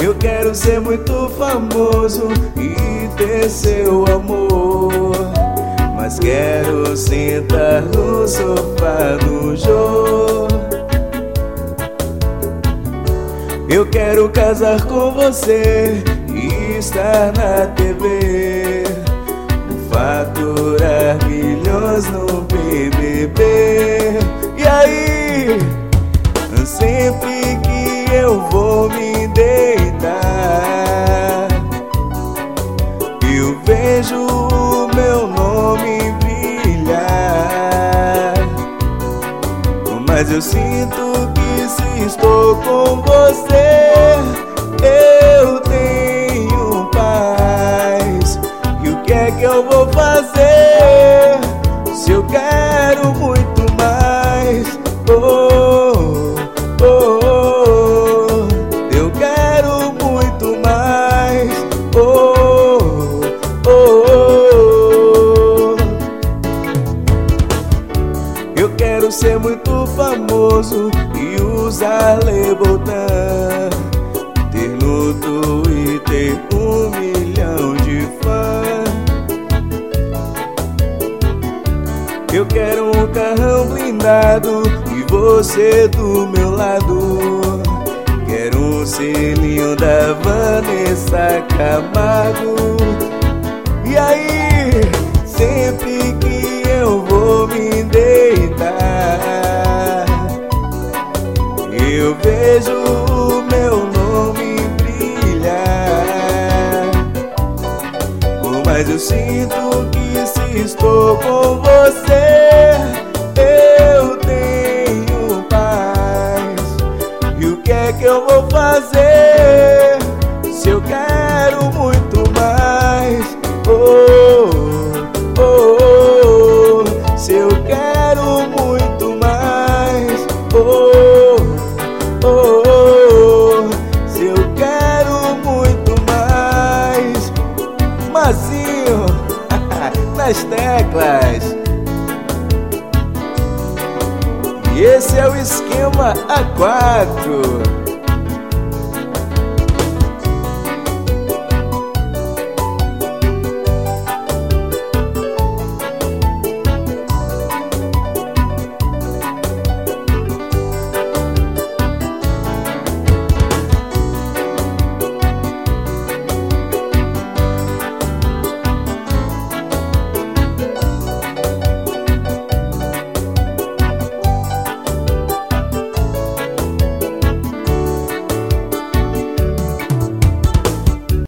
Eu quero ser muito famoso e ter seu amor, mas quero sentar no sofá do Jô. Eu quero casar com você e estar na TV, faturar milhões no BBB. E aí, sempre que eu vou me deitar, eu vejo o meu nome brilhar, mas eu sinto que se estou com você, eu tenho paz. E o que é que eu vou fazer se eu quero muito mais? Oh, oh, oh, eu quero muito mais. Oh, oh, oh. Eu quero ser muito famoso e usar Louboutin, ter no Twitter 1 milhão de fãs. Eu quero um carrão blindado e você do meu lado. Quero um selinho da Vanessa Camargo. E aí, sempre que eu vou me deitar, eu vejo o meu nome brilhar, mas eu sinto que se estou com você, eu tenho paz. E o que é que eu vou fazer se eu quero muito mais? Oh, oh, oh, se eu quero muito mais. Oh, oh, oh, se eu quero muito mais. Mazinho nas teclas. E esse é o esquema A4.